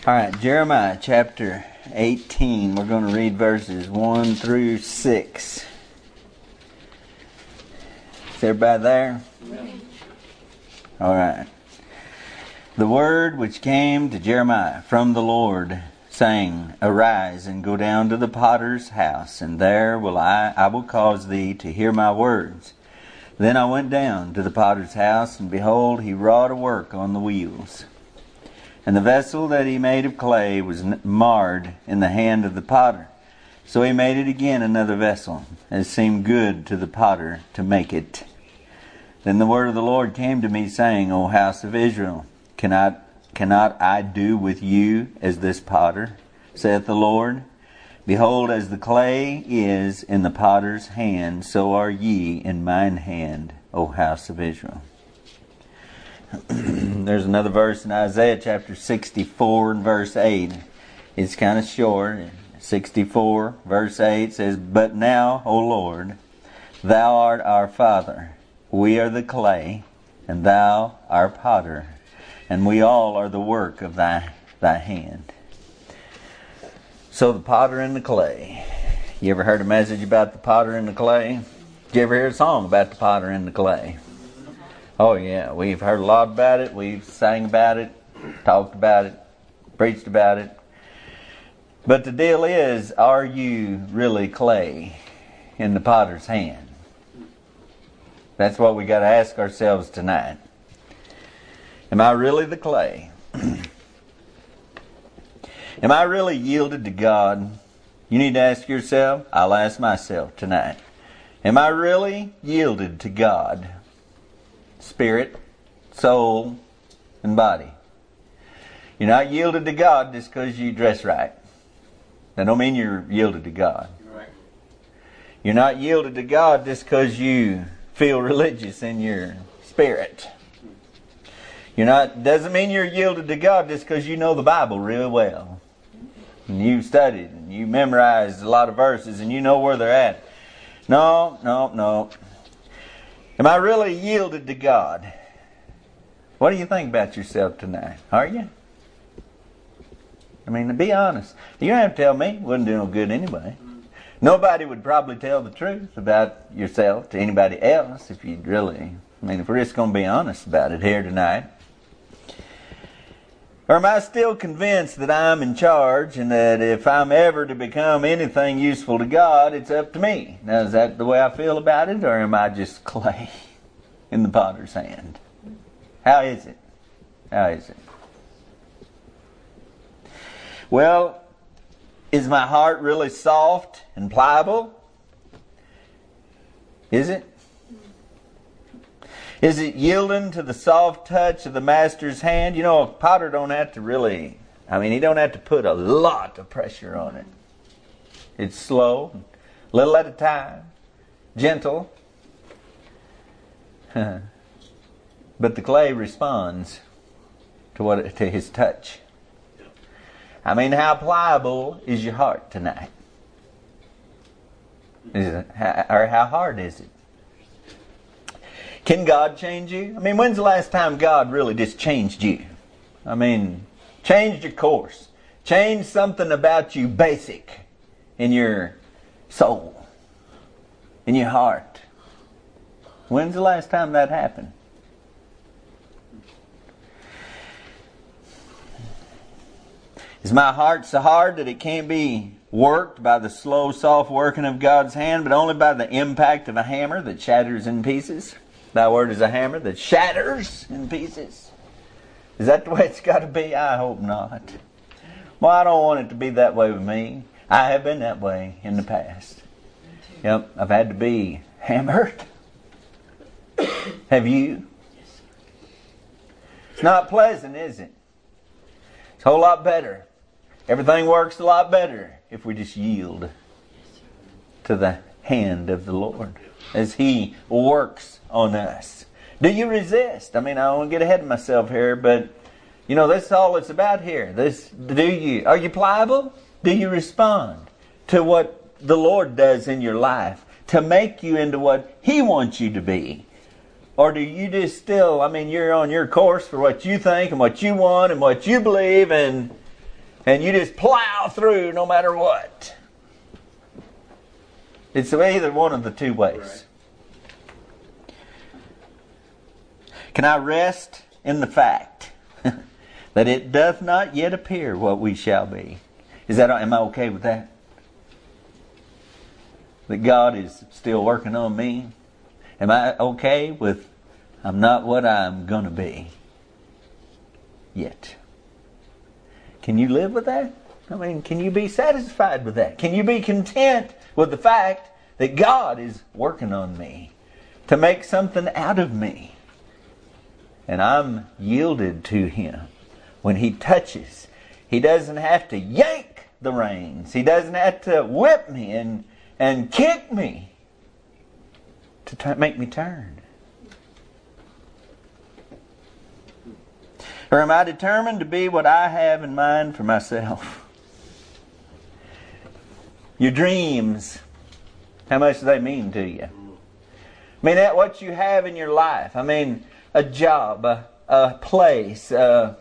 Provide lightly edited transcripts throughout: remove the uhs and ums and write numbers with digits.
All right, Jeremiah chapter 18. We're going to read verses 1 through 6. Is everybody there? Amen. All right. The word which came to Jeremiah from the Lord, saying, Arise and go down to the potter's house, and there I will cause thee to hear my words. Then I went down to the potter's house, and behold, he wrought a work on the wheels. And the vessel that he made of clay was marred in the hand of the potter. So he made it again another vessel, as seemed good to the potter to make it. Then the word of the Lord came to me, saying, O house of Israel, cannot I do with you as this potter, saith the Lord? Behold, as the clay is in the potter's hand, so are ye in mine hand, O house of Israel. There's another verse in Isaiah chapter 64 and verse 8. It's kind of short. 64 verse 8 says, But now, O Lord, thou art our Father. We are the clay, and thou our potter, and we all are the work of thy hand. So the potter and the clay. You ever heard a message about the potter and the clay? Did you ever hear a song about the potter and the clay? Oh yeah, we've heard a lot about it. We've sang about it, talked about it, preached about it. But the deal is, are you really clay in the potter's hand? That's what we got to ask ourselves tonight. Am I really the clay? Am I really yielded to God? You need to ask yourself. I'll ask myself tonight. Am I really yielded to God? Spirit, soul, and body. You're not yielded to God just because you dress right. That don't mean you're yielded to God. Right. You're not yielded to God just because you feel religious in your spirit. Doesn't mean you're yielded to God just because you know the Bible really well. And you've studied and you memorized a lot of verses and you know where they're at. No. Am I really yielded to God? What do you think about yourself tonight? Are you? I mean, to be honest, you don't have to tell me. It wouldn't do no good anyway. Nobody would probably tell the truth about yourself to anybody else if you'd really... if we're just going to be honest about it here tonight. Or am I still convinced that I'm in charge and that if I'm ever to become anything useful to God, it's up to me? Now, is that the way I feel about it, or am I just clay in the potter's hand? How is it? Well, is my heart really soft and pliable? Is it? Is it yielding to the soft touch of the master's hand? A potter don't have to really... he don't have to put a lot of pressure on it. It's slow, little at a time, gentle. But the clay responds to his touch. How pliable is your heart tonight? Or how hard is it? Can God change you? When's the last time God really just changed you? Changed your course. Changed something about you basic in your soul, in your heart. When's the last time that happened? Is my heart so hard that it can't be worked by the slow, soft working of God's hand, but only by the impact of a hammer that shatters in pieces? Thy word is a hammer that shatters in pieces. Is that the way it's got to be? I hope not. Well, I don't want it to be that way with me. I have been that way in the past. Yep, I've had to be hammered. Have you? It's not pleasant, is it? It's a whole lot better. Everything works a lot better if we just yield to the hand of the Lord as He works on us. Do you resist? I don't want to get ahead of myself here, but that's all it's about here. Are you pliable? Do you respond to what the Lord does in your life to make you into what He wants you to be? Or do you just still, you're on your course for what you think and what you want and what you believe, and And you just plow through no matter what. It's either one of the two ways. Right. Can I rest in the fact that it doth not yet appear what we shall be? Am I okay with that? That God is still working on me? Am I okay with I'm not what I'm going to be yet? Can you live with that? I mean, can you be satisfied with that? Can you be content with the fact that God is working on me to make something out of me? And I'm yielded to Him. When He touches, He doesn't have to yank the reins. He doesn't have to whip me and kick me to make me turn. Or am I determined to be what I have in mind for myself? Your dreams, how much do they mean to you? I mean, that what you have in your life. I mean, a job, a place, how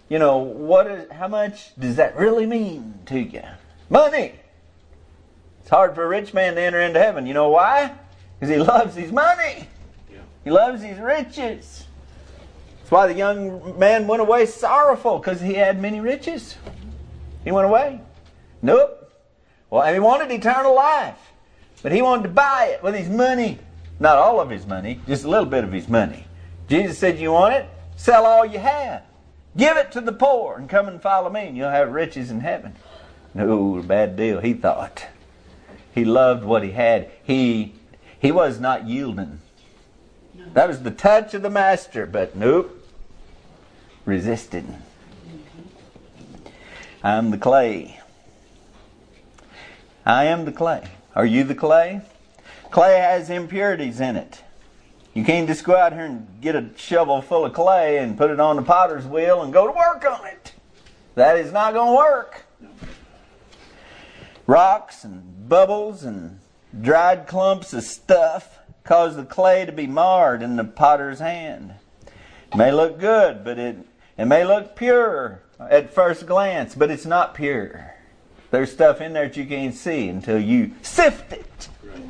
much does that really mean to you? Money. It's hard for a rich man to enter into heaven. You know why? Because he loves his money. Yeah. He loves his riches. That's why the young man went away sorrowful, because he had many riches. He went away. Nope. Well, he wanted eternal life, but he wanted to buy it with his money. Not all of his money, just a little bit of his money. Jesus said, you want it? Sell all you have. Give it to the poor and come and follow me and you'll have riches in heaven. No, bad deal, he thought. He loved what he had. He was not yielding. That was the touch of the master, but nope. Resisted. I am the clay. I am the clay. Are you the clay? Clay has impurities in it. You can't just go out here and get a shovel full of clay and put it on the potter's wheel and go to work on it. That is not going to work. Rocks and bubbles and dried clumps of stuff cause the clay to be marred in the potter's hand. It may look good, but it may look pure at first glance, but it's not pure. There's stuff in there that you can't see until you sift it.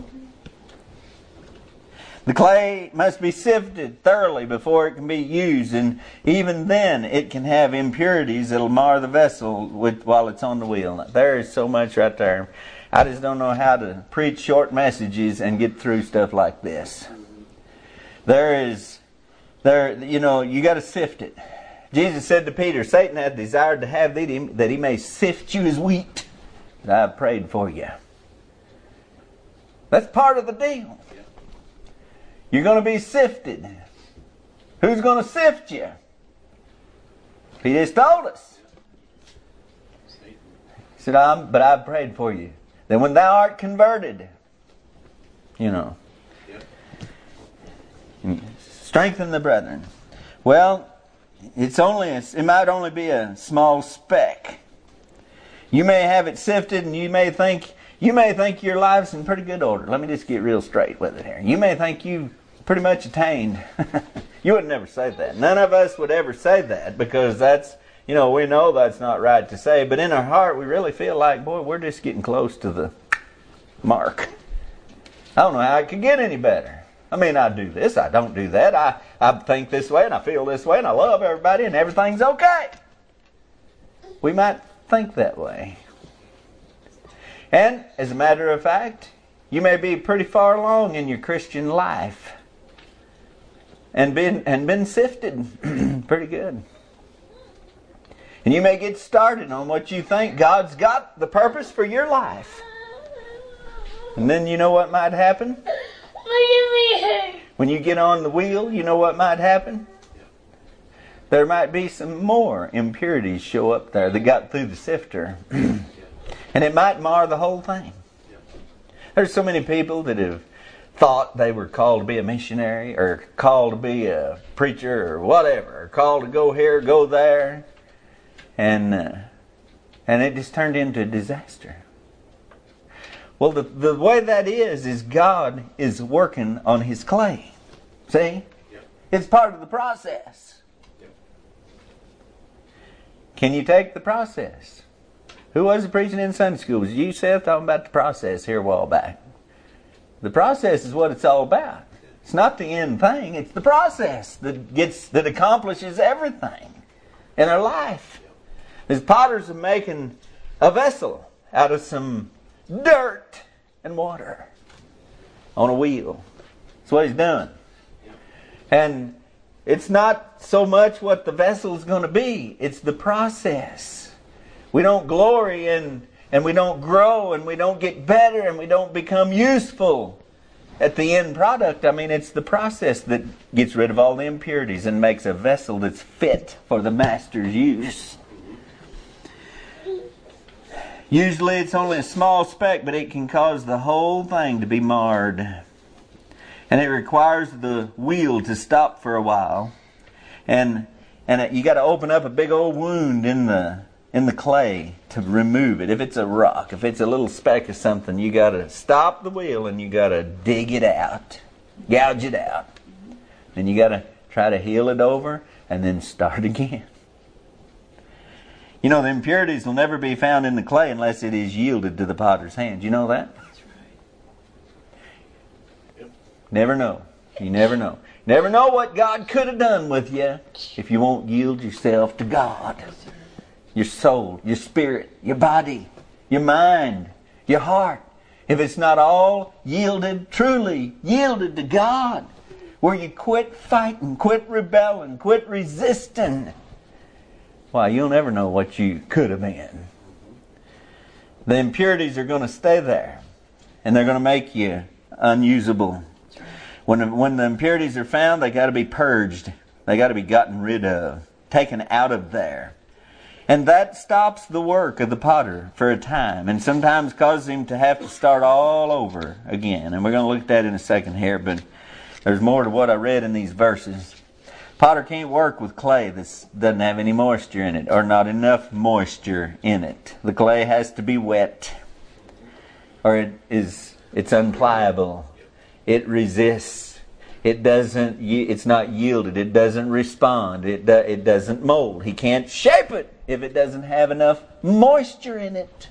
The clay must be sifted thoroughly before it can be used, and even then it can have impurities that'll mar the vessel while it's on the wheel. There is so much right there. I just don't know how to preach short messages and get through stuff like this. You got to sift it. Jesus said to Peter, Satan hath desired to have thee that he may sift you as wheat. But I have prayed for you. That's part of the deal. You're going to be sifted. Who's going to sift you? He just told us. He said, but I've prayed for you. That when thou art converted, strengthen the brethren. Well, it might only be a small speck. You may have it sifted and you may think your life's in pretty good order. Let me just get real straight with it here. You may think you've pretty much attained. You would never say that. None of us would ever say that, because that's, we know that's not right to say. But in our heart, we really feel like, boy, we're just getting close to the mark. I don't know how it could get any better. I mean, I do this, I don't do that. I think this way and I feel this way and I love everybody and everything's okay. We might think that way. And as a matter of fact, you may be pretty far along in your Christian life and been sifted pretty good. And you may get started on what you think God's got the purpose for your life. And then you know what might happen? When you get on the wheel, you know what might happen? There might be some more impurities show up there that got through the sifter. And it might mar the whole thing. There's so many people that have thought they were called to be a missionary, or called to be a preacher, or whatever, or called to go here, go there, and it just turned into a disaster. Well, the way that is God is working on His clay. See? Yep. It's part of the process. Yep. Can you take the process? Who was it preaching in Sunday school? Was you, Seth, talking about the process here a while back? The process is what it's all about. It's not the end thing. It's the process that accomplishes everything in our life. These potters are making a vessel out of some dirt and water on a wheel. That's what he's doing. And it's not so much what the vessel is going to be. It's the process. We don't glory in, and we don't grow, and we don't get better, and we don't become useful at the end product. I mean, it's the process that gets rid of all the impurities and makes a vessel that's fit for the master's use. Usually it's only a small speck, but it can cause the whole thing to be marred. And it requires the wheel to stop for a while. And you got to open up a big old wound in the clay to remove it. If it's a rock, if it's a little speck of something, you got to stop the wheel and you got to dig it out, gouge it out. And you got to try to heal it over and then start again. You know, the impurities will never be found in the clay unless it is yielded to the potter's hand. You know that? That's right. Yep. Never know. You never know. Never know what God could have done with you if you won't yield yourself to God. Your soul, your spirit, your body, your mind, your heart. If it's not all yielded, truly yielded to God, where you quit fighting, quit rebelling, quit resisting, why, you'll never know what you could have been. The impurities are going to stay there, and they're going to make you unusable. When the impurities are found, they got to be purged. They got to be gotten rid of, taken out of there. And that stops the work of the potter for a time, and sometimes causes him to have to start all over again. And we're going to look at that in a second here, but there's more to what I read in these verses. Potter can't work with clay that doesn't have any moisture in it, or not enough moisture in it. The clay has to be wet, or it's unpliable. It resists. It's not yielded. It doesn't respond. It doesn't mold. He can't shape it if it doesn't have enough moisture in it.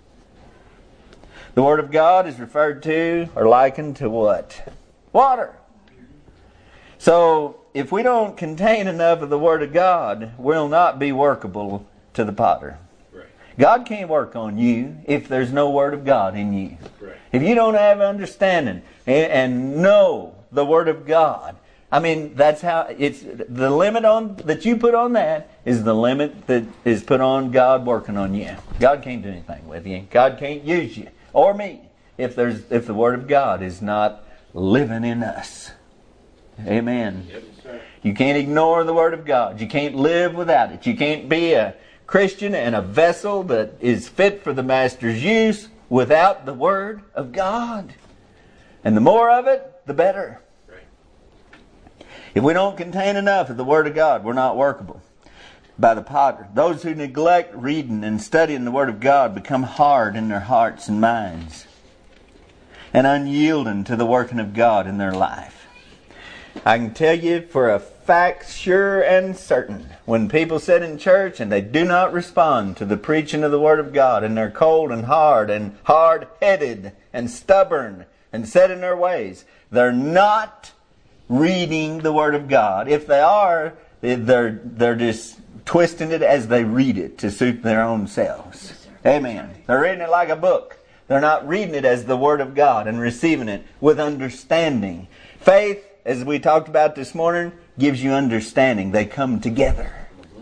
The Word of God is referred to or likened to what? Water. So, if we don't contain enough of the Word of God, we'll not be workable to the potter. Right. God can't work on you if there's no Word of God in you. Right. If you don't have understanding and know the Word of God, I mean, that's how it's the limit on that you put on that is the limit that is put on God working on you. God can't do anything with you. God can't use you or me if the Word of God is not living in us. Amen. Yep. You can't ignore the Word of God. You can't live without it. You can't be a Christian and a vessel that is fit for the Master's use without the Word of God. And the more of it, the better. Right. If we don't contain enough of the Word of God, we're not workable by the potter. Those who neglect reading and studying the Word of God become hard in their hearts and minds and unyielding to the working of God in their life. I can tell you for a fact, sure and certain, when people sit in church and they do not respond to the preaching of the Word of God, and they're cold and hard-headed and stubborn and set in their ways, they're not reading the Word of God. If they are, they're just twisting it as they read it to suit their own selves. Amen. They're reading it like a book. They're not reading it as the Word of God and receiving it with understanding. Faith, as we talked about this morning, gives you understanding. They come together.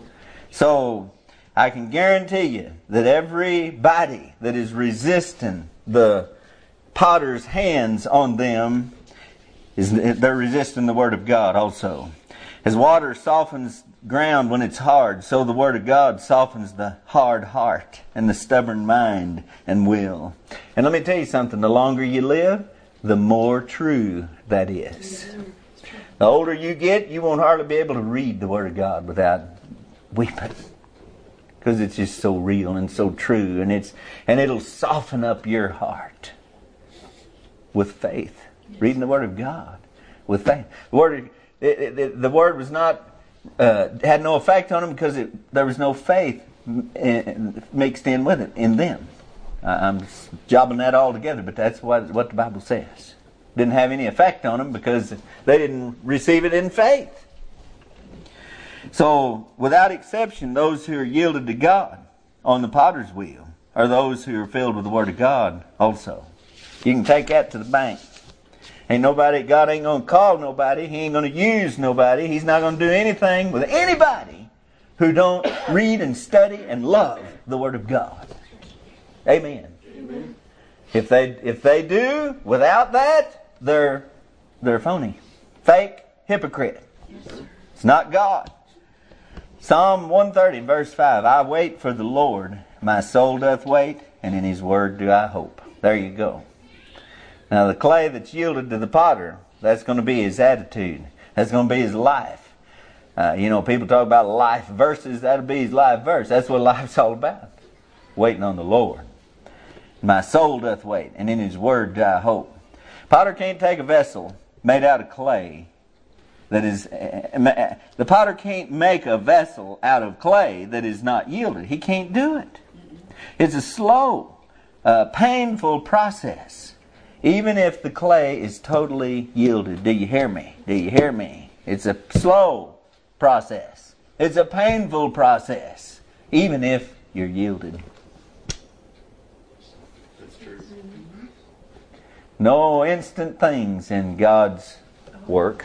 So, I can guarantee you that everybody that is resisting the potter's hands on them, they're resisting the Word of God also. As water softens ground when it's hard, so the Word of God softens the hard heart and the stubborn mind and will. And let me tell you something, the longer you live, the more true that is. The older you get, you won't hardly be able to read the Word of God without weeping. Because it's just so real and so true. And it'll soften up your heart with faith. Reading the Word of God with faith. The Word was not had no effect on them because there was no faith mixed in with it in them. I'm jobbing that all together, but that's what the Bible says. Didn't have any effect on them because they didn't receive it in faith. So, without exception, those who are yielded to God on the potter's wheel are those who are filled with the Word of God also. You can take that to the bank. God ain't going to call nobody. He ain't going to use nobody. He's not going to do anything with anybody who don't read and study and love the Word of God. Amen. Amen. If they do without that, they're phony, fake, hypocrite. Yes, it's not God. Psalm 130, verse 5. I wait for the Lord, my soul doth wait, and in His word do I hope. There you go. Now the clay that's yielded to the potter, that's going to be his attitude. That's going to be his life. People talk about life verses. That'll be his life verse. That's what life's all about. Waiting on the Lord. My soul doth wait, and in His word do I hope. Potter can't take a vessel made out of clay. The potter can't make a vessel out of clay that is not yielded. He can't do it. It's a slow, painful process. Even if the clay is totally yielded. Do you hear me? Do you hear me? It's a slow process. It's a painful process. Even if you're yielded. That's true. No instant things in God's work.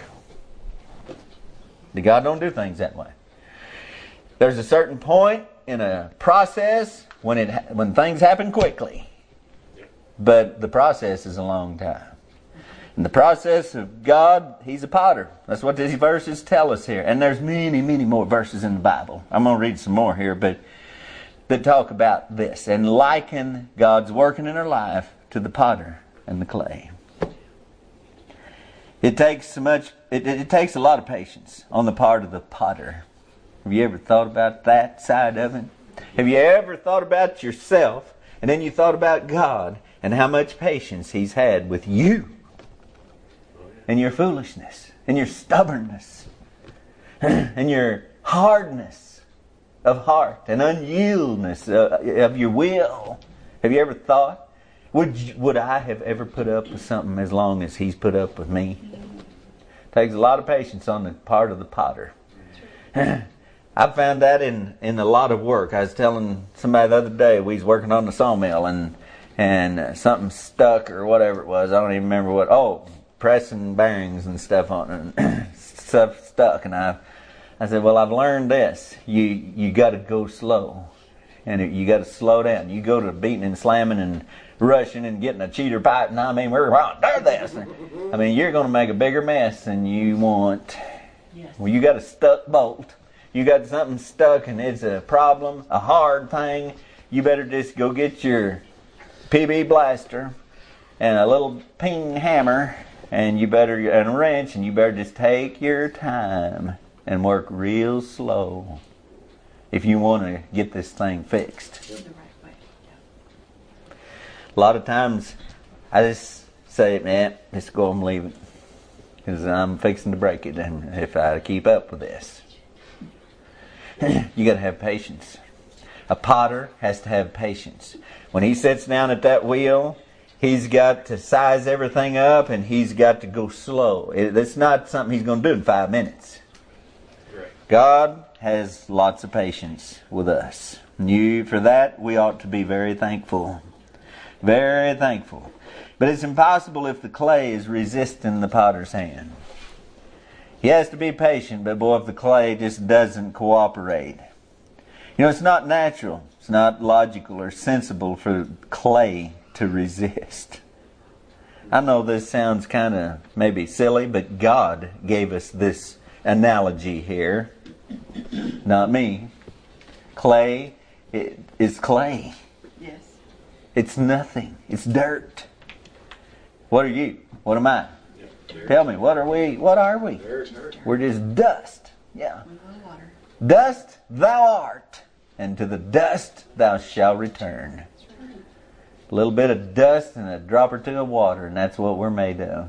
God don't do things that way. There's a certain point in a process when things happen quickly. But the process is a long time. And the process of God, He's a potter. That's what these verses tell us here. And there's many, many more verses in the Bible. I'm going to read some more here, but that talk about this and liken God's working in our life to the potter and the clay. It takes it takes a lot of patience on the part of the potter. Have you ever thought about that side of it? Have you ever thought about yourself and then you thought about God and how much patience He's had with you and your foolishness and your stubbornness and your hardness of heart and unyieldness of your will? Have you ever thought, would I have ever put up with something as long as He's put up with me? It takes a lot of patience on the part of the potter. I found that in a lot of work. I was telling somebody the other day, we was working on the sawmill and something stuck or whatever it was. I don't even remember what. Oh, pressing bearings and stuff on it. And stuff stuck. And I said, well, I've learned this. You got to go slow. And you got to slow down. You go to beating and slamming and rushing and getting a cheater pipe. And I mean, we're on this. I mean, you're going to make a bigger mess than you want. Yes. Well, you got a stuck bolt. You got something stuck and it's a problem, a hard thing. You better just go get your PB blaster and a little ping hammer and a wrench, and you better just take your time and work real slow if you want to get this thing fixed. A lot of times I just say, man, just go and leave it because I'm fixing to break it and if I keep up with this. You got to have patience. A potter has to have patience. When he sits down at that wheel, he's got to size everything up and he's got to go slow. It's not something he's going to do in 5 minutes. Right. God has lots of patience with us. For that, we ought to be very thankful. Very thankful. But it's impossible if the clay is resisting the potter's hand. He has to be patient, but boy, if the clay just doesn't cooperate. It's not natural. It's not logical or sensible for clay to resist. I know this sounds kind of maybe silly, but God gave us this analogy here. Not me. Clay is clay. Yes. It's nothing. It's dirt. What are you? What am I? Tell me, what are we? What are we? We're just dust. Yeah. Dust thou art, and to the dust thou shalt return. A little bit of dust and a drop or two of water, and that's what we're made of.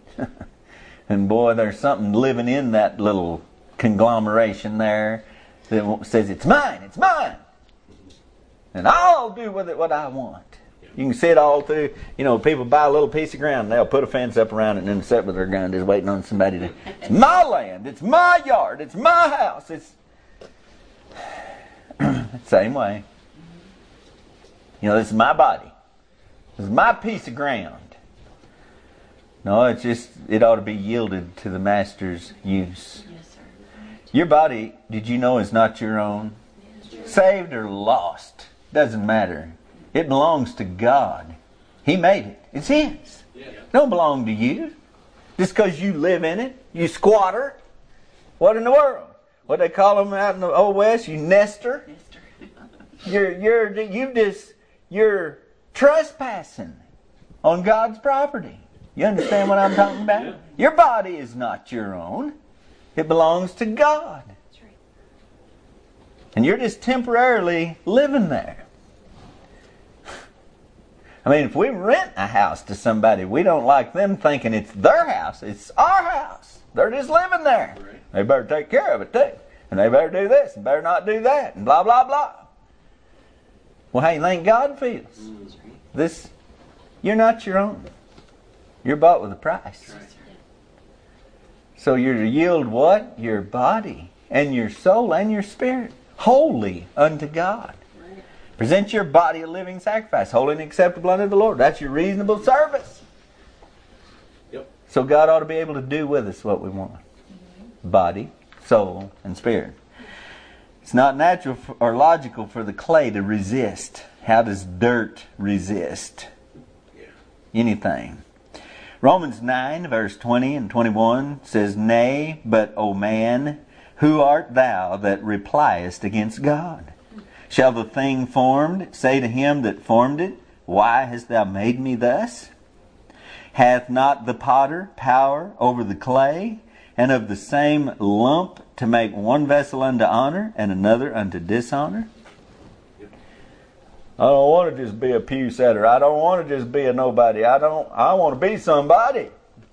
And boy, there's something living in that little conglomeration there. that says, it's mine, it's mine. And I'll do with it what I want. You can see it all through, people buy a little piece of ground and they'll put a fence up around it and then sit with their gun just waiting on somebody to, it's my land, it's my yard, it's my house. It's same way. This is my body. This is my piece of ground. No, it ought to be yielded to the master's use. Yes, sir. Your body, did you know, is not your own? Saved or lost, doesn't matter. It belongs to God. He made it. It's His. It don't belong to you. Just because you live in it, you squatter. What in the world? What they call them out in the Old West? You nester. You're trespassing on God's property. You understand what I'm talking about? Yeah. Your body is not your own. It belongs to God. That's right. And you're just temporarily living there. If we rent a house to somebody, we don't like them thinking it's their house. It's our house. They're just living there. Right. They better take care of it too. And they better do this and better not do that and blah, blah, blah. Well, how do you think God feels? This, you're not your own. You're bought with a price. Right. So you're to yield what? Your body and your soul and your spirit wholly unto God. Right. Present your body a living sacrifice, holy and acceptable unto the Lord. That's your reasonable service. Yep. So God ought to be able to do with us what we want. Body, soul, and spirit. It's not natural or logical for the clay to resist. How does dirt resist anything? Romans 9, verse 20 and 21 says, Nay, but, O man, who art thou that repliest against God? Shall the thing formed say to him that formed it, Why hast thou made me thus? Hath not the potter power over the clay, and of the same lump to make one vessel unto honor and another unto dishonor? I don't want to just be a pew setter. I don't want to just be a nobody. I want to be somebody.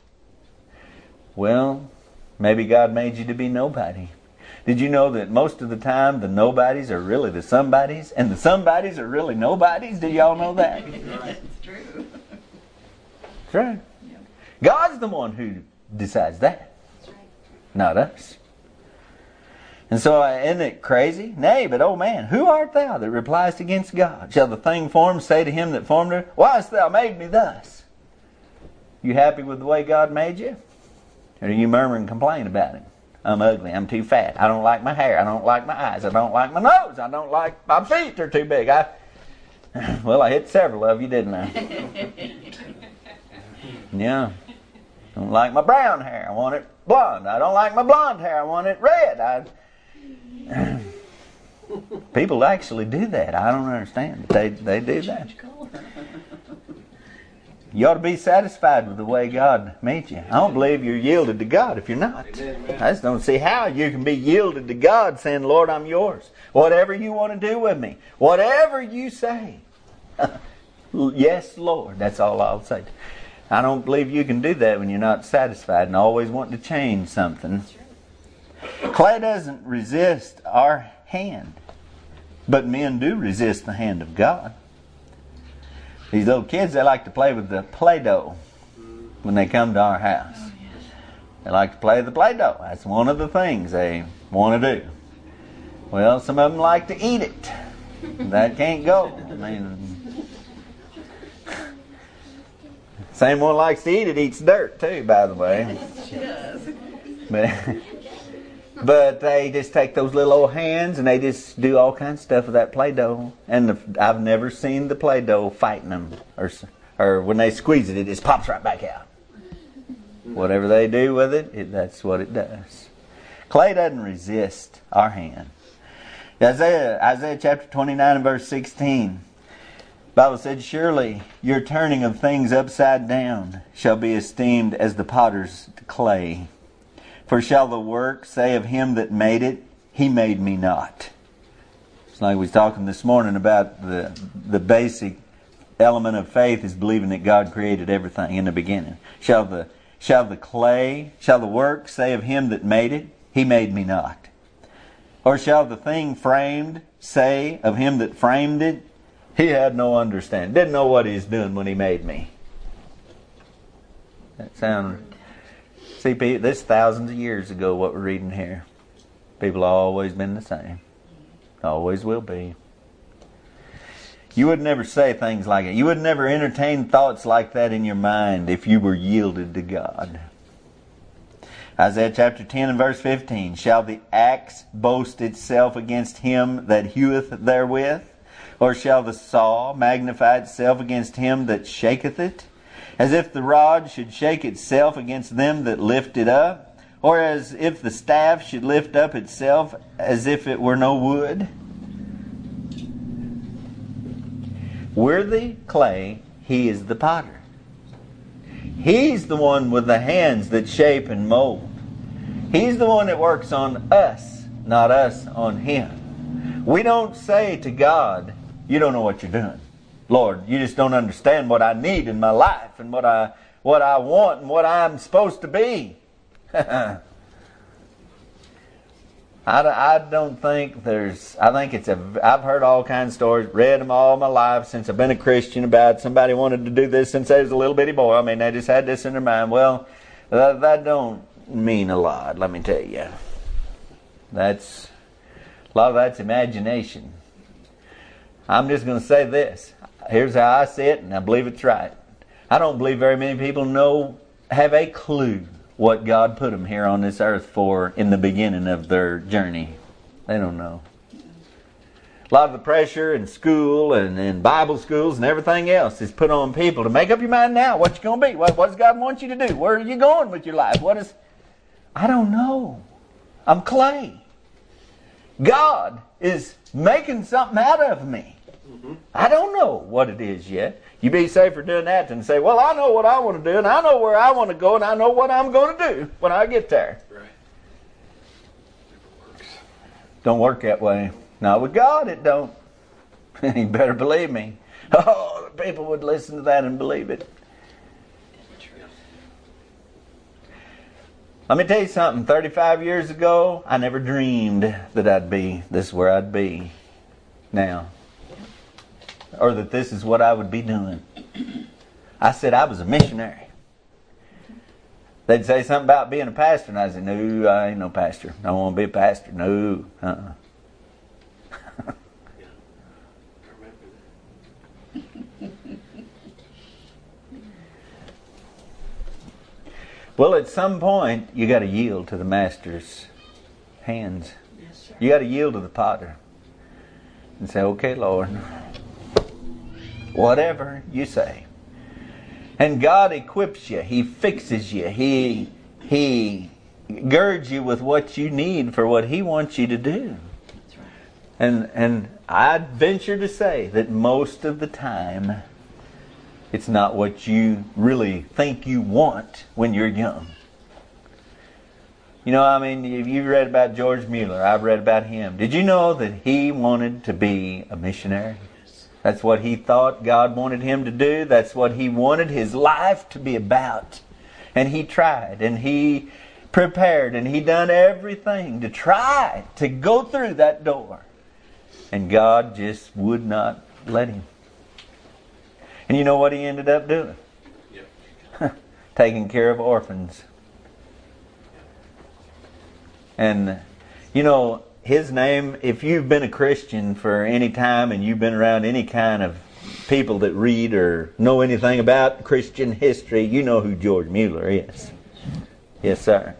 Well, maybe God made you to be nobody. Did you know that most of the time the nobodies are really the somebodies and the somebodies are really nobodies? Do y'all know that? It's true. That's right. Yeah. God's the one who decides that. That's right. Not us. And so, isn't it crazy? Nay, but oh man, who art thou that repliest against God? Shall the thing formed say to him that formed her, Why hast thou made me thus? You happy with the way God made you? Or do you murmur and complain about it? I'm ugly, I'm too fat, I don't like my hair, I don't like my eyes, I don't like my nose, I don't like my feet, they're too big. Well, I hit several of you, didn't I? Yeah. I don't like my brown hair, I want it blonde. I don't like my blonde hair, I want it red. People actually do that. I don't understand, but they do that. You ought to be satisfied with the way God made you. I don't believe you're yielded to God if you're not. I just don't see how you can be yielded to God saying, Lord, I'm yours. Whatever you want to do with me. Whatever you say. Yes, Lord. That's all I'll say. I don't believe you can do that when you're not satisfied and always wanting to change something. Clay doesn't resist our hand, but men do resist the hand of God. These little kids, they like to play with the Play-Doh when they come to our house. They like to play with the Play-Doh. That's one of the things they want to do. Well, some of them like to eat it. That can't go. Same one likes to eat it eats dirt too, by the way. But they just take those little old hands and they just do all kinds of stuff with that Play-Doh. And I've never seen the Play-Doh fighting them. Or when they squeeze it, it just pops right back out. Whatever they do with it, that's what it does. Clay doesn't resist our hand. Isaiah chapter 29 and verse 16. The Bible said, Surely your turning of things upside down shall be esteemed as the potter's clay. For shall the work say of him that made it, He made me not. It's like we was talking this morning about the basic element of faith is believing that God created everything in the beginning. Shall the work say of him that made it, He made me not. Or shall the thing framed say of him that framed it, he had no understanding, didn't know what he's doing when he made me? That sounds... See, this thousands of years ago, what we're reading here. People have always been the same. Always will be. You would never say things like it. You would never entertain thoughts like that in your mind if you were yielded to God. Isaiah chapter 10 and verse 15. Shall the axe boast itself against him that heweth therewith? Or shall the saw magnify itself against him that shaketh it? As if the rod should shake itself against them that lift it up? Or as if the staff should lift up itself as if it were no wood? We're the clay, He is the potter. He's the one with the hands that shape and mold. He's the one that works on us, not us on Him. We don't say to God, you don't know what you're doing. Lord, you just don't understand what I need in my life and what I want and what I'm supposed to be. I don't think I've heard all kinds of stories, read them all my life since I've been a Christian about somebody wanted to do this since they was a little bitty boy. I mean, they just had this in their mind. Well, that don't mean a lot, let me tell you. A lot of that's imagination. I'm just going to say this. Here's how I see it, and I believe it's right. I don't believe very many people have a clue what God put them here on this earth for in the beginning of their journey. They don't know. A lot of the pressure in school and in Bible schools and everything else is put on people to make up your mind now. What you going to be? What does God want you to do? Where are you going with your life? I don't know. I'm clay. God is making something out of me. I don't know what it is yet. You'd be safer doing that than say, well, I know what I want to do, and I know where I want to go, and I know what I'm going to do when I get there. Right. Never works. Don't work that way. Not with God, it don't. You better believe me. Oh, the people would listen to that and believe it. Let me tell you something. 35 years ago, I never dreamed that I'd be this where I'd be now. Or that this is what I would be doing. I said I was a missionary. They'd say something about being a pastor, and I said, no, I ain't no pastor. I don't want to be a pastor. No. Yeah, I remember that. Well, at some point, you got to yield to the master's hands. Yes, sir. You got to yield to the potter. And say, okay, Lord, whatever you say. And God equips you. He fixes you. He girds you with what you need for what He wants you to do. That's right. And I'd venture to say that most of the time, it's not what you really think you want when you're young. You know, I mean, if you read about George Mueller, I've read about him. Did you know that he wanted to be a missionary? That's what he thought God wanted him to do. That's what he wanted his life to be about. And he tried, and he prepared, and he done everything to try to go through that door. And God just would not let him. And you know what he ended up doing? Yep. Taking care of orphans. And, you know, his name, if you've been a Christian for any time and you've been around any kind of people that read or know anything about Christian history, you know who George Mueller is. Yes, sir.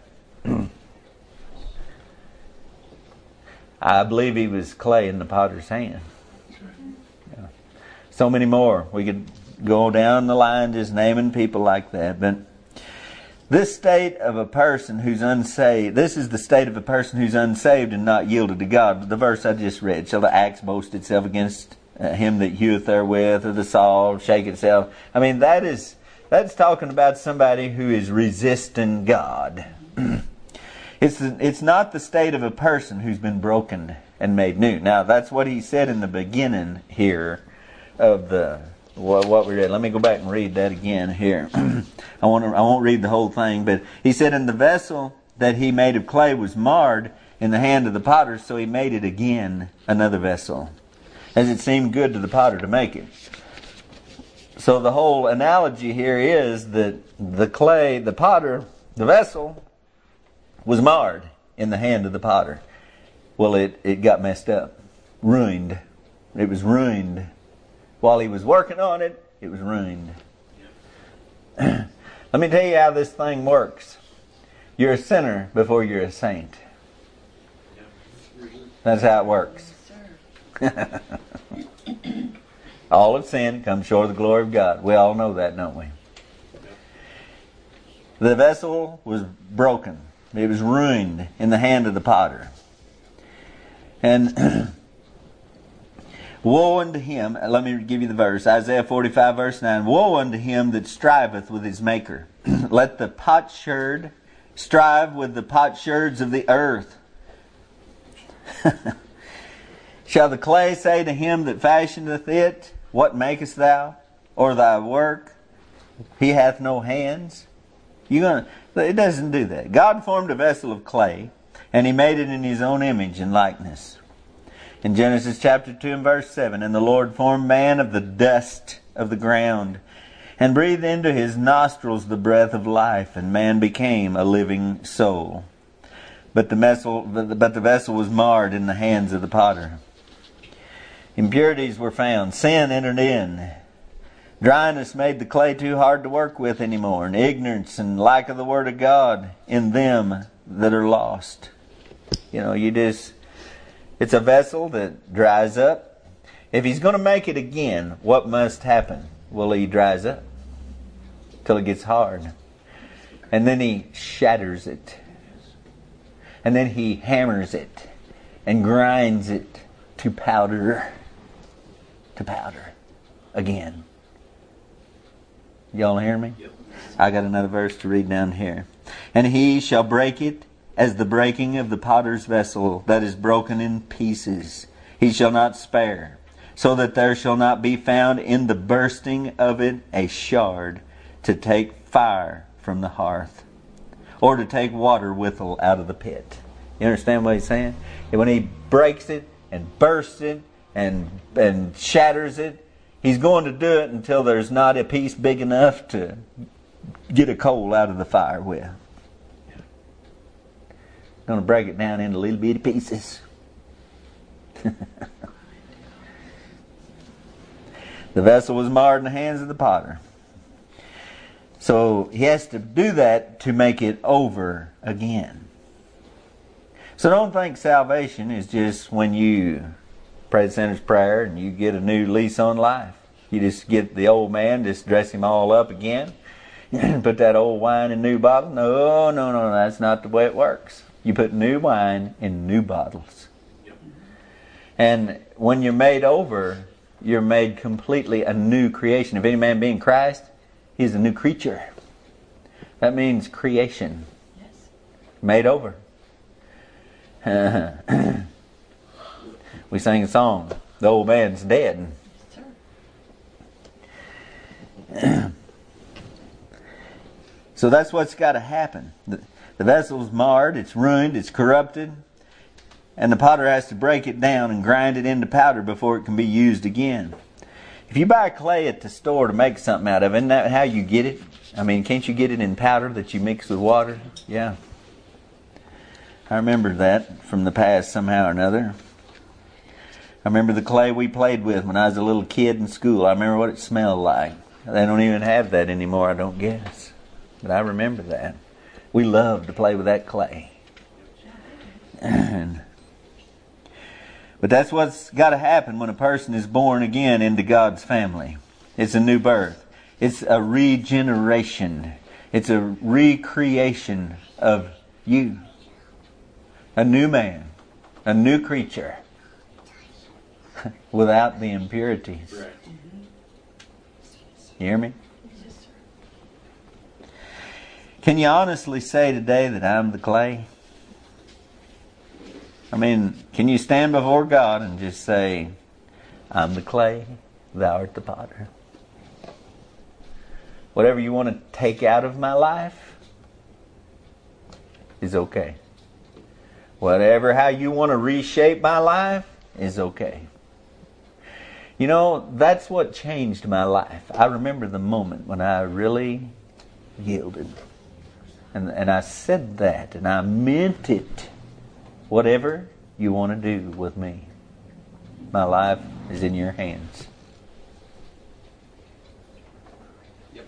I believe he was clay in the potter's hand. Yeah. So many more. We could go down the line just naming people like that. But this state of a person who's unsaved, this is the state of a person who's unsaved and not yielded to God. The verse I just read, shall the axe boast itself against him that heweth therewith, or the saw shake itself? I mean, that's talking about somebody who is resisting God. It's not the state of a person who's been broken and made new. Now, that's what he said in the beginning here of what we read. Let me go back and read that again here. I won't read the whole thing, but he said, and the vessel that he made of clay was marred, in the hand of the potter, so he made it again another vessel, as it seemed good to the potter to make it. So the whole analogy here is that the clay, the potter, the vessel, was marred in the hand of the potter. Well, it got messed up, ruined. It was ruined. While he was working on it, it was ruined. Let me tell you how this thing works. You're a sinner before you're a saint. That's how it works. All have sinned, come short of the glory of God. We all know that, don't we? The vessel was broken. It was ruined in the hand of the potter. And woe unto him, let me give you the verse, Isaiah 45 verse 9, woe unto him that striveth with his maker. Let the potsherd strive with the potsherds of the earth. Shall the clay say to him that fashioneth it, what makest thou? Or thy work? He hath no hands. It doesn't do that. God formed a vessel of clay, and He made it in His own image and likeness. In Genesis chapter 2 and verse 7, and the Lord formed man of the dust of the ground, and breathed into his nostrils the breath of life, and man became a living soul. But the vessel was marred in the hands of the potter. Impurities were found. Sin entered in. Dryness made the clay too hard to work with anymore, and ignorance and lack of the Word of God in them that are lost. It's a vessel that dries up. If He's going to make it again, what must happen? Well, He dries up till it gets hard. And then He shatters it. And then He hammers it and grinds it to powder. To powder again. Y'all hear me? Yep. I got another verse to read down here. And He shall break it as the breaking of the potter's vessel that is broken in pieces. He shall not spare, so that there shall not be found in the bursting of it a shard to take fire from the hearth, or to take water withal out of the pit. You understand what He's saying? When He breaks it and bursts it and shatters it, He's going to do it until there's not a piece big enough to get a coal out of the fire with. Going to break it down into little bitty pieces. The vessel was marred in the hands of the potter. So He has to do that to make it over again. So don't think salvation is just when you pray the sinner's prayer and you get a new lease on life. You just get the old man, just dress him all up again, put that old wine in new bottle. No, that's not the way it works. You put new wine in new bottles. Yep. And when you're made over, you're made completely a new creation. If any man be in Christ, he's a new creature. That means creation. Yes. Made over. We sang a song, The Old Man's Dead. So that's what's got to happen. The vessel's marred, it's ruined, it's corrupted, and the potter has to break it down and grind it into powder before it can be used again. If you buy clay at the store to make something out of it, isn't that how you get it? I mean, can't you get it in powder that you mix with water? Yeah. I remember that from the past somehow or another. I remember the clay we played with when I was a little kid in school. I remember what it smelled like. They don't even have that anymore, I don't guess. But I remember that. We loved to play with that clay. But that's what's got to happen when a person is born again into God's family. It's a new birth. It's a regeneration. It's a recreation of you. A new man. A new creature. Without the impurities. Right. You hear me? Can you honestly say today that I'm the clay? I mean, can you stand before God and just say, I'm the clay, thou art the potter? Whatever you want to take out of my life is okay. Whatever, how you want to reshape my life is okay. You know, that's what changed my life. I remember the moment when I really yielded. And I said that, and I meant it. Whatever you want to do with me, my life is in your hands. Yep.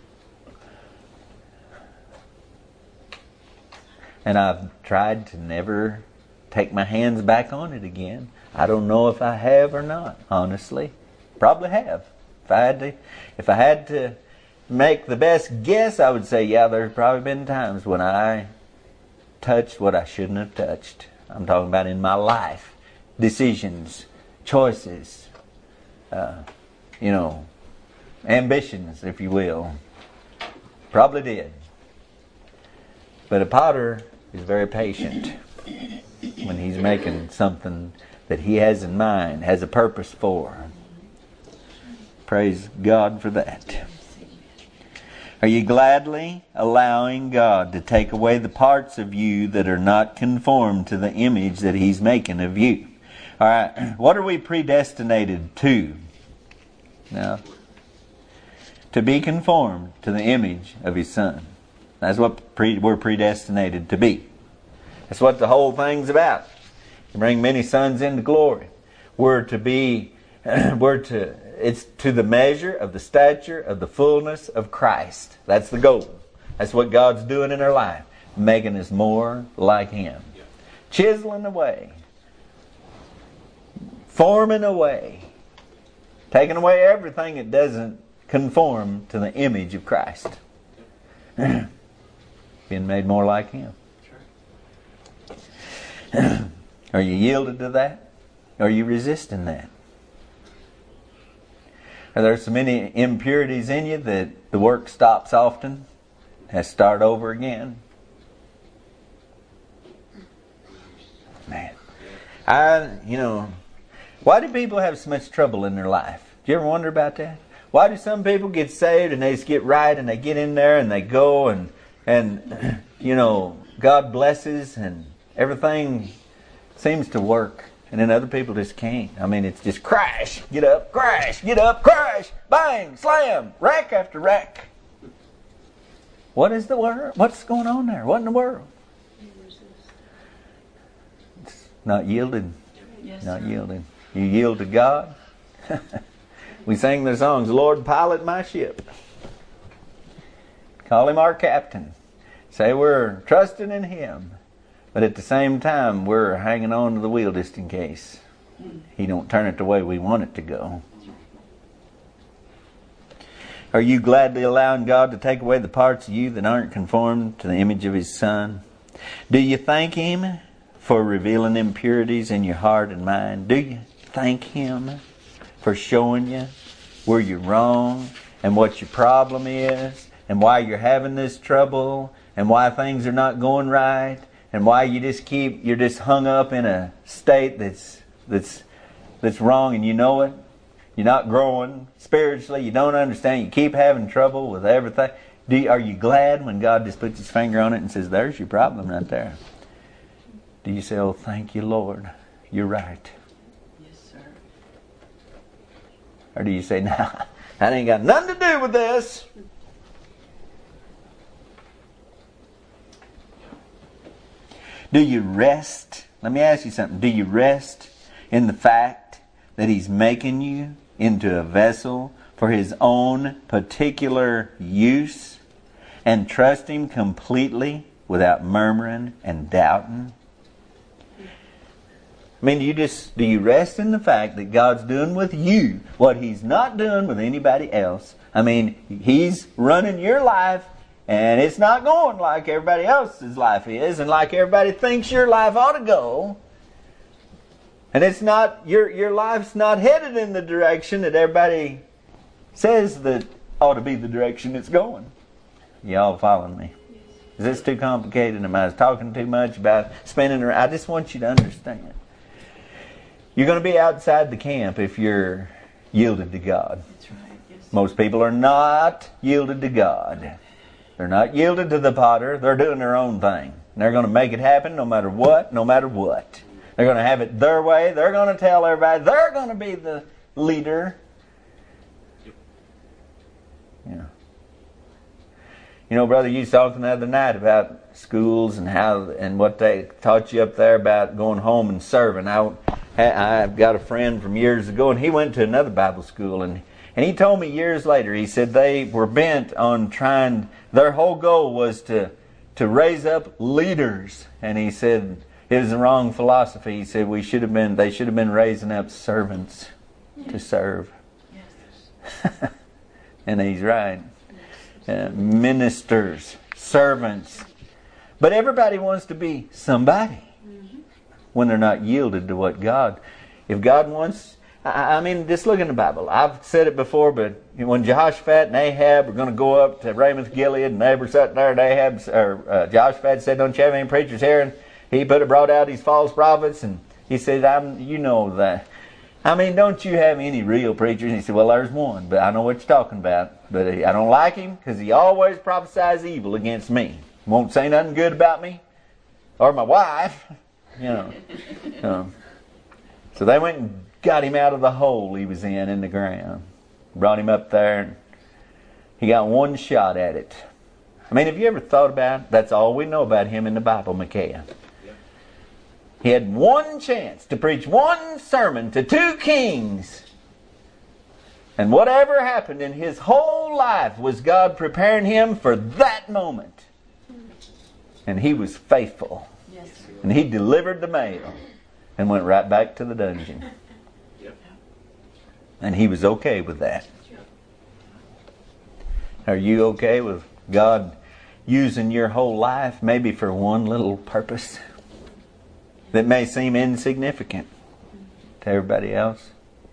And I've tried to never take my hands back on it again. I don't know if I have or not, honestly. Probably have. If I had to make the best guess, I would say, yeah, there's probably been times when I touched what I shouldn't have touched. I'm talking about in my life. Decisions, choices, ambitions, if you will. Probably did. But a potter is very patient when he's making something that he has in mind, has a purpose for. Praise God for that. Are you gladly allowing God to take away the parts of you that are not conformed to the image that He's making of you? All right, what are we predestinated to? Now, to be conformed to the image of His Son. That's what we're predestinated to be. That's what the whole thing's about. To bring many sons into glory. It's to the measure of the stature of the fullness of Christ. That's the goal. That's what God's doing in our life. Making us more like Him. Chiseling away. Forming away. Taking away everything that doesn't conform to the image of Christ. Being made more like Him. Are you yielded to that? Are you resisting that? Are there so many impurities in you that the work stops often? Has to start over again? Man. Why do people have so much trouble in their life? Do you ever wonder about that? Why do some people get saved and they just get right and they get in there and they go and God blesses and everything seems to work. And then other people just can't. I mean, it's just crash, get up, crash, bang, slam, rack after rack. What is the word? What's going on there? What in the world? It's not yielded. Yes, not sir. yielded. You yield to God. We sing the songs, Lord, pilot my ship. Call Him our captain. Say we're trusting in Him. But at the same time, we're hanging on to the wheel just in case He don't turn it the way we want it to go. Are you gladly allowing God to take away the parts of you that aren't conformed to the image of His Son? Do you thank Him for revealing impurities in your heart and mind? Do you thank Him for showing you where you're wrong and what your problem is and why you're having this trouble and why things are not going right? And why you're just hung up in a state that's wrong and you know it. You're not growing spiritually. You don't understand. You keep having trouble with everything. Are you glad when God just puts His finger on it and says, there's your problem right there? Do you say, oh, thank you, Lord. You're right. Yes, sir. Or do you say, nah, that ain't got nothing to do with this? Do you rest? Let me ask you something. Do you rest in the fact that He's making you into a vessel for His own particular use and trust Him completely without murmuring and doubting? I mean, do you rest in the fact that God's doing with you what He's not doing with anybody else? I mean, He's running your life and it's not going like everybody else's life is and like everybody thinks your life ought to go. And it's not, your life's not headed in the direction that everybody says that ought to be the direction it's going. Y'all following me? Is this too complicated? Am I talking too much about spinning around? I just want you to understand. You're going to be outside the camp if you're yielded to God. That's right. Yes. Most people are not yielded to God. They're not yielded to the potter. They're doing their own thing. And they're going to make it happen no matter what, no matter what. They're going to have it their way. They're going to tell everybody. They're going to be the leader. Yeah. You know, Brother, you was talking the other night about schools and how and what they taught you up there about going home and serving. I've got a friend from years ago, and he went to another Bible school, and he told me years later, he said they were bent on their whole goal was to raise up leaders. And he said it was the wrong philosophy. He said they should have been raising up servants to serve. Yes. And he's right. Ministers, servants. But everybody wants to be somebody when they're not yielded to what God. If God wants, I mean, just look in the Bible. I've said it before, but when Jehoshaphat and Ahab were going to go up to Ramoth Gilead, and they were sitting there, and Jehoshaphat said, "Don't you have any preachers here?" And he brought out these false prophets, and he said, "You know that. I mean, don't you have any real preachers?" And he said, "Well, there's one, but I know what you're talking about. But I don't like him because he always prophesies evil against me. Won't say nothing good about me or my wife." You know. So they went and got him out of the hole he was in the ground. Brought him up there, and he got one shot at it. I mean, have you ever thought about it? That's all we know about him in the Bible, Micaiah. He had one chance to preach one sermon to two kings. And whatever happened in his whole life was God preparing him for that moment. And he was faithful. Yes. And he delivered the mail and went right back to the dungeon. And he was okay with that. Are you okay with God using your whole life maybe for one little purpose that may seem insignificant to everybody else?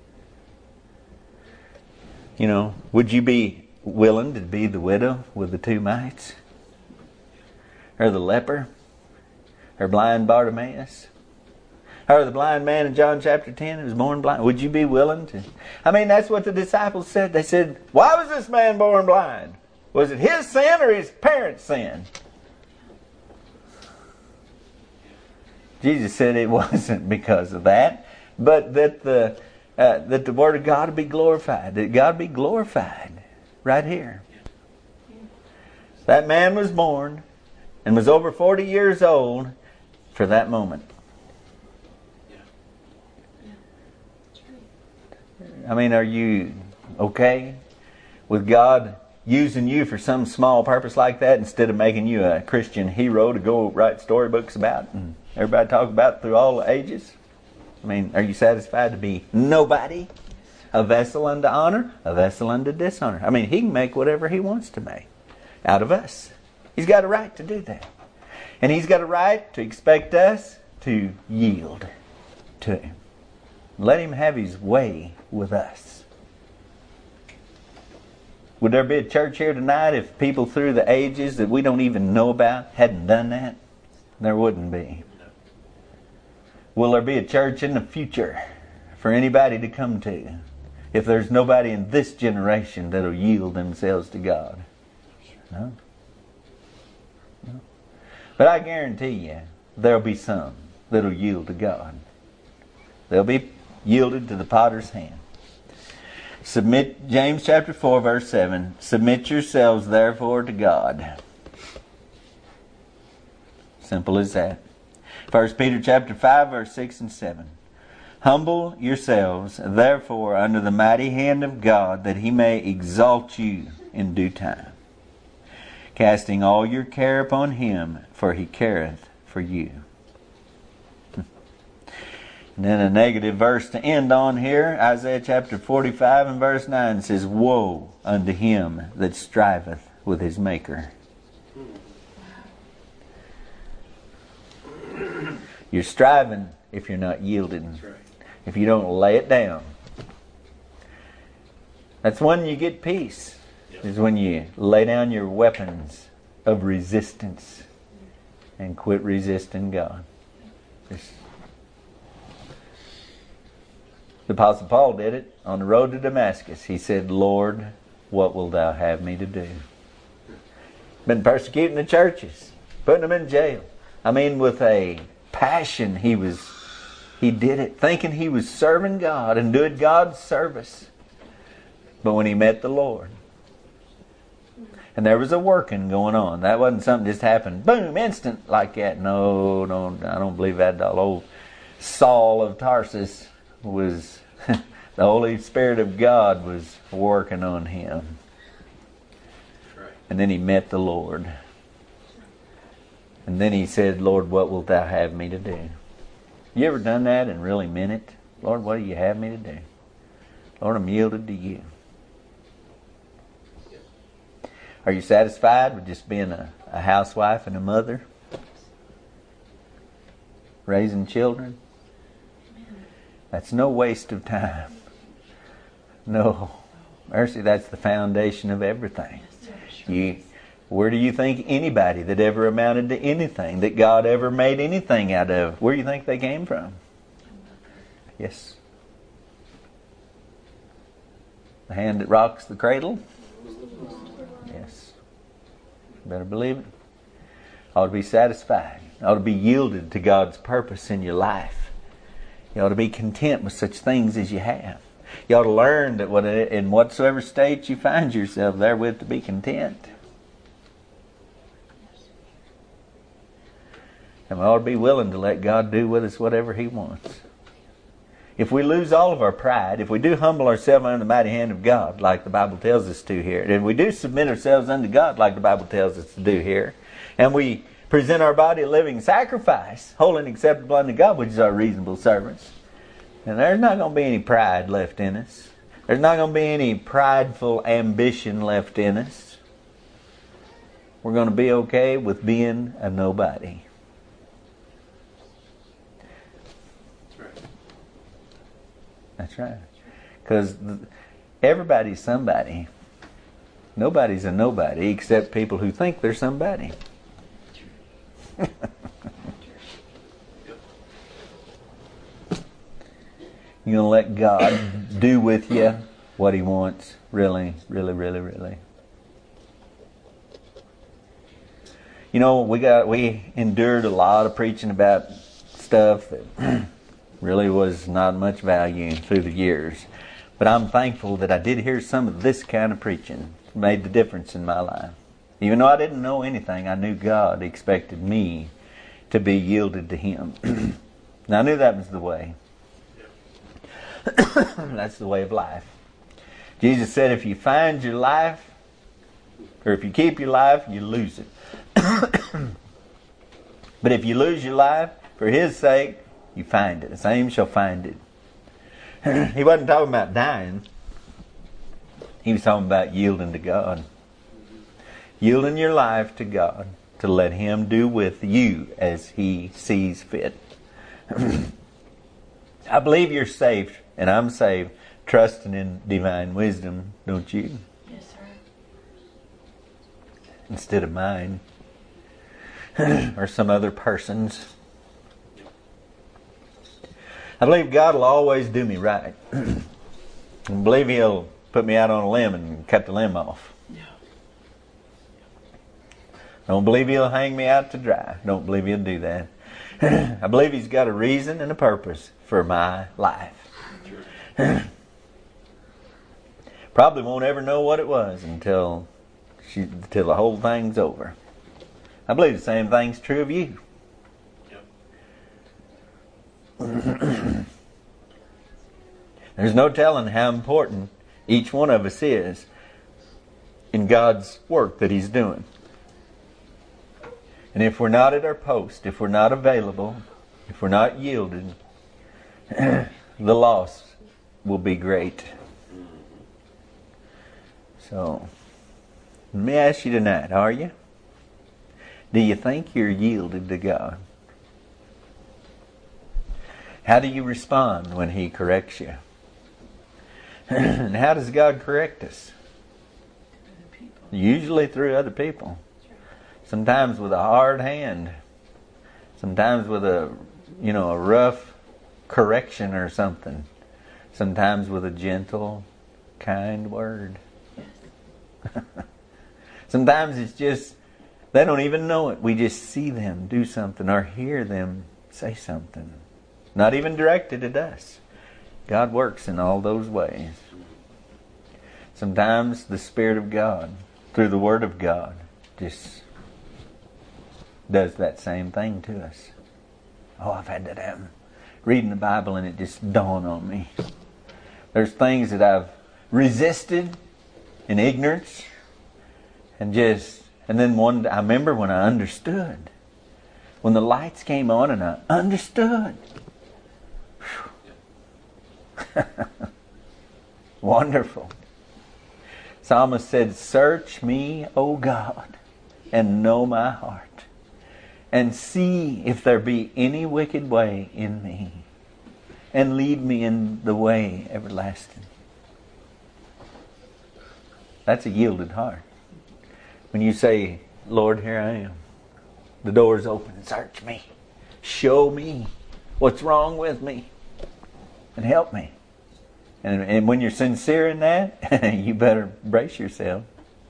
You know, would you be willing to be the widow with the two mites? Or the leper? Or blind Bartimaeus? Or the blind man in John chapter 10 who was born blind? Would you be willing to? I mean, that's what the disciples said. They said, "Why was this man born blind? Was it his sin or his parents' sin?" Jesus said it wasn't because of that, but that the Word of God would be glorified. That God be glorified right here. That man was born and was over 40 years old for that moment. I mean, are you okay with God using you for some small purpose like that instead of making you a Christian hero to go write storybooks about and everybody talk about through all the ages? I mean, are you satisfied to be nobody? A vessel unto honor, a vessel unto dishonor. I mean, He can make whatever He wants to make out of us. He's got a right to do that. And He's got a right to expect us to yield to Him. Let Him have His way with us. Would there be a church here tonight if people through the ages that we don't even know about hadn't done that? There wouldn't be. Will there be a church in the future for anybody to come to if there's nobody in this generation that'll yield themselves to God? No. No. But I guarantee you, there'll be some that'll yield to God. They'll be yielded to the potter's hand. Submit, James chapter 4 verse 7, submit yourselves therefore to God. Simple as that. 1 Peter chapter 5 verse 6 and 7. Humble yourselves therefore under the mighty hand of God, that He may exalt you in due time, casting all your care upon Him, for He careth for you. And then a negative verse to end on here, Isaiah chapter 45 and verse 9 says, "Woe unto him that striveth with his Maker." You're striving if you're not yielding. That's right. If you don't lay it down. That's when you get peace. Yep. Is when you lay down your weapons of resistance and quit resisting God. The Apostle Paul did it on the road to Damascus. He said, "Lord, what wilt thou have me to do?" Been persecuting the churches, putting them in jail, I mean, with a passion, he did it, thinking he was serving God and doing God's service. But when he met the Lord, and there was a working going on. That wasn't something just happened, boom, instant like that. No, I don't believe that at all. Old Saul of Tarsus was, the Holy Spirit of God was working on him. And then he met the Lord. And then he said, Lord, what wilt thou have me to do? You ever done that and really meant it? Lord, what do you have me to do? Lord, I'm yielded to you. Are you satisfied with just being a housewife and a mother? Raising children? That's no waste of time. No. Mercy, that's the foundation of everything. Where do you think anybody that ever amounted to anything, that God ever made anything out of, where do you think they came from? Yes. The hand that rocks the cradle? Yes. Better believe it. Ought to be satisfied. Ought to be yielded to God's purpose in your life. You ought to be content with such things as you have. You ought to learn that in whatsoever state you find yourself therewith to be content. And we ought to be willing to let God do with us whatever He wants. If we lose all of our pride, if we do humble ourselves under the mighty hand of God, like the Bible tells us to here, and we do submit ourselves unto God, like the Bible tells us to do here, and we present our body a living sacrifice, holy and acceptable unto God, which is our reasonable service, and there's not going to be any pride left in us. There's not going to be any prideful ambition left in us. We're going to be okay with being a nobody. That's right. Because everybody's somebody. Nobody's a nobody except people who think they're somebody. You're going to let God do with you what He wants. Really, really, really, really. You know, we endured a lot of preaching about stuff that really was not much value through the years. But I'm thankful that I did hear some of this kind of preaching. It made the difference in my life. Even though I didn't know anything, I knew God expected me to be yielded to Him. And I knew that was the way. That's the way of life. Jesus said if you find your life, or if you keep your life, you lose it. But if you lose your life for His sake, you find it. The same shall find it. He wasn't talking about dying. He was talking about yielding to God. Yielding your life to God to let Him do with you as He sees fit. I believe you're saved, and I'm saved, trusting in divine wisdom, don't you? Yes, sir. Instead of mine. Or some other person's. I believe God will always do me right. I believe He'll put me out on a limb and cut the limb off. Yeah. I don't believe He'll hang me out to dry. I don't believe He'll do that. I believe He's got a reason and a purpose for my life. Probably won't ever know what it was until the whole thing's over. I believe the same thing's true of you. There's no telling how important each one of us is in God's work that He's doing. And if we're not at our post, if we're not available, if we're not yielded, the loss will be great. So, let me ask you tonight, are you? Do you think you're yielded to God? How do you respond when He corrects you? And how does God correct us? Usually through other people. Sometimes with a hard hand. Sometimes with a rough correction or something. Sometimes with a gentle, kind word. Sometimes it's just They don't even know it. We just see them do something or hear them say something. Not even directed at us. God works in all those ways. Sometimes the Spirit of God, through the Word of God, just does that same thing to us. Oh, I've had that happen. Reading the Bible and it just dawned on me. There's things that I've resisted in ignorance and then I remember when I understood. When the lights came on and I understood. Wonderful. Psalmist said, "Search me, O God, and know my heart, and see if there be any wicked way in me, and lead me in the way everlasting." That's a yielded heart. When you say, "Lord, here I am. The door's open. Search me. Show me what's wrong with me. And help me." And when you're sincere in that, you better brace yourself.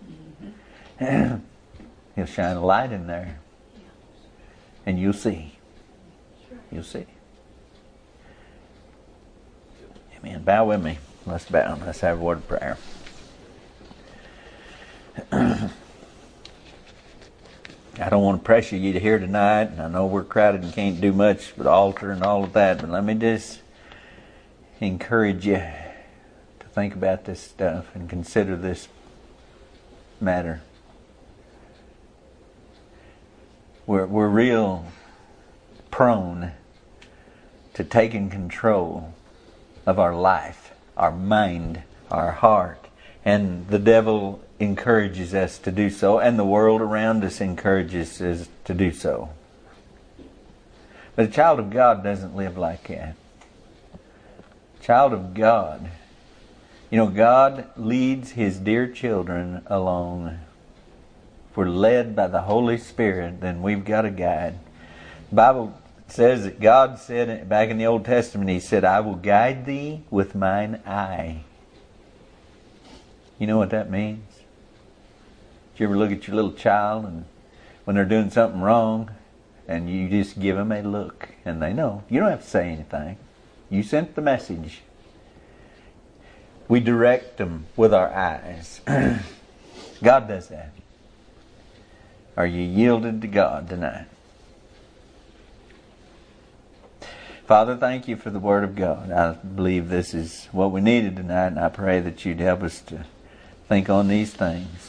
He'll shine a light in there. And you'll see. You'll see. Amen. Bow with me. Let's bow. Let's have a word of prayer. I don't want to pressure you to hear tonight, and I know we're crowded and can't do much with the altar and all of that, but let me just encourage you to think about this stuff and consider this matter. We're real prone to taking control of our life, our mind, our heart, and the devil encourages us to do so, and the world around us encourages us to do so. But a child of God doesn't live like that. Child of God, God leads His dear children along. If we're led by the Holy Spirit, then we've got a guide. The Bible says that God said back in the Old Testament, He said, "I will guide thee with mine eye." You know what that means? Did you ever look at your little child and when they're doing something wrong and you just give them a look and they know? You don't have to say anything. You sent the message. We direct them with our eyes. God does that. Are you yielded to God tonight? Father, thank you for the Word of God. I believe this is what we needed tonight, and I pray that you'd help us to think on these things.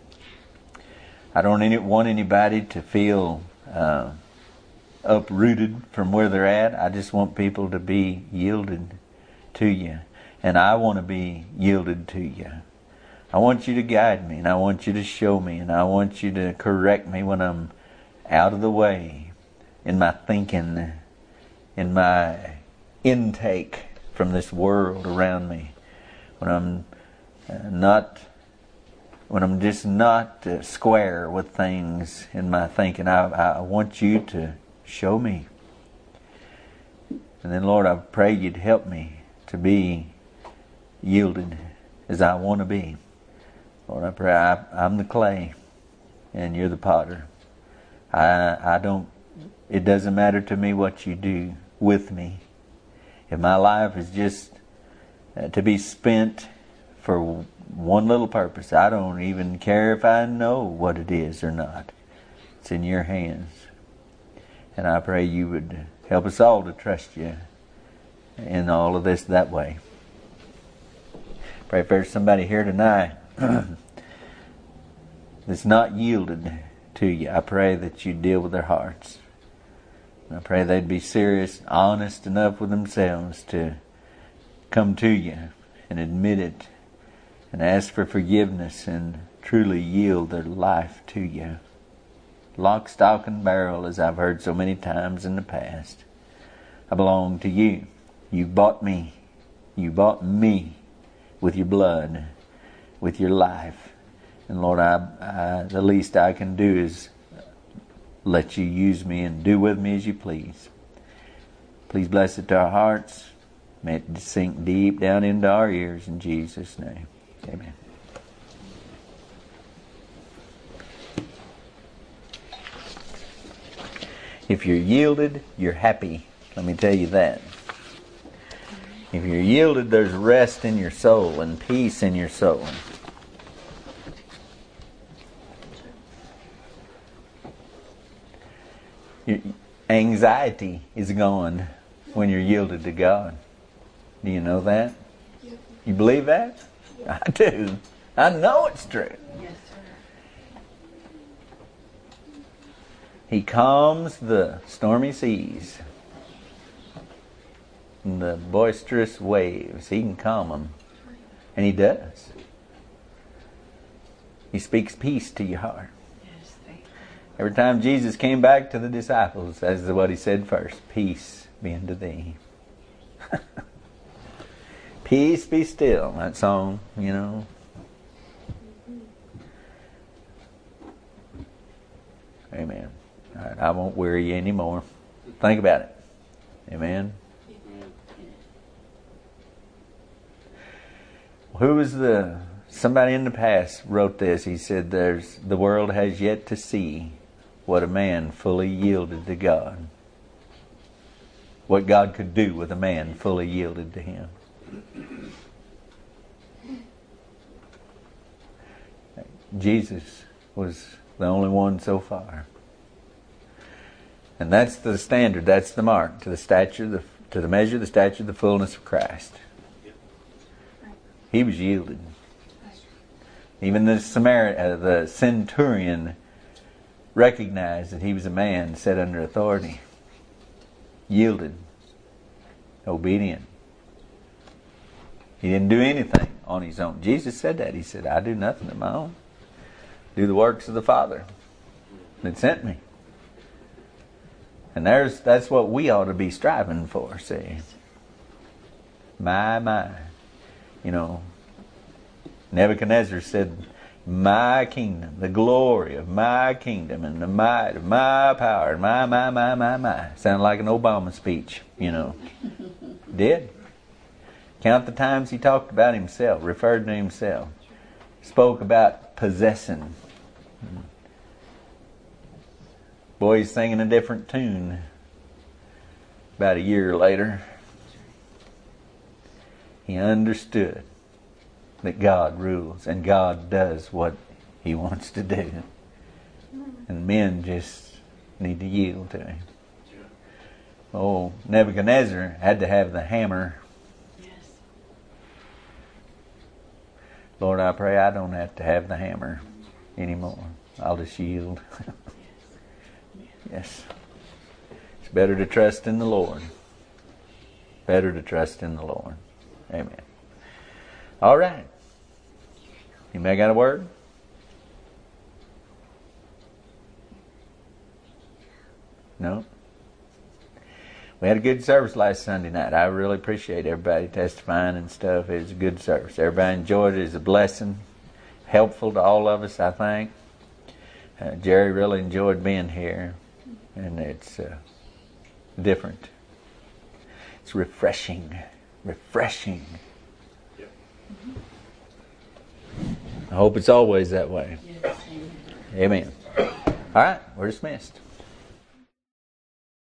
I don't want anybody to feel uprooted from where they're at. I just want people to be yielded to you. And I want to be yielded to you. I want you to guide me, and I want you to show me, and I want you to correct me when I'm out of the way in my thinking, in my intake from this world around me. When I'm just not square with things in my thinking, I want you to show me. And then, Lord, I pray you'd help me to be yielded as I want to be. Lord, I pray I'm the clay and you're the potter. It doesn't matter to me what you do with me. If my life is just to be spent for one little purpose, I don't even care if I know what it is or not. It's in your hands. And I pray you would help us all to trust you in all of this that way. Pray if there's somebody here tonight that's not yielded to you, I pray that you deal with their hearts. I pray they'd be serious, honest enough with themselves to come to you and admit it and ask for forgiveness and truly yield their life to you. Lock, stock, and barrel, as I've heard so many times in the past. I belong to you. You bought me. You bought me with your blood, with your life. And Lord, the least I can do is let you use me and do with me as you please. Please bless it to our hearts. May it sink deep down into our ears in Jesus' name. Amen. If you're yielded, you're happy. Let me tell you that. If you're yielded, there's rest in your soul and peace in your soul. Your anxiety is gone when you're yielded to God. Do you know that? You believe that? I do. I know it's true. Yes, sir. He calms the stormy seas and the boisterous waves. He can calm them. And He does. He speaks peace to your heart. Yes, thank you. Every time Jesus came back to the disciples, that's what He said first. Peace be unto thee. Peace be still. That song, you know. Amen. All right, I won't weary you anymore. Think about it. Amen. Who was somebody in the past wrote this. He said, the world has yet to see what a man fully yielded to God. What God could do with a man fully yielded to Him. Jesus was the only one so far. And that's the standard, that's the mark, to the measure, the stature, the fullness of Christ. He was yielded. Even the centurion recognized that he was a man set under authority. Yielded. Obedient. He didn't do anything on his own. Jesus said that. He said, I do nothing of my own. Do the works of the Father that sent me. And that's what we ought to be striving for, see. My. You know, Nebuchadnezzar said, my kingdom, the glory of my kingdom and the might of my power, my. Sounded like an Obama speech, you know. Did. Count the times he talked about himself, referred to himself. Spoke about possessing. Boy, he's singing a different tune about a year later. He understood that God rules and God does what He wants to do. And men just need to yield to Him. Oh, Nebuchadnezzar had to have the hammer. Yes. Lord, I pray I don't have to have the hammer anymore. I'll just yield. Yes. It's better to trust in the Lord. Better to trust in the Lord. Amen. All right. You may got a word? No? We had a good service last Sunday night. I really appreciate everybody testifying and stuff. It was a good service. Everybody enjoyed it. It was a blessing. Helpful to all of us, I think. Jerry really enjoyed being here. And it's different. It's refreshing. Refreshing. Yep. I hope it's always that way. Yes, Amen. amen. All right, we're dismissed.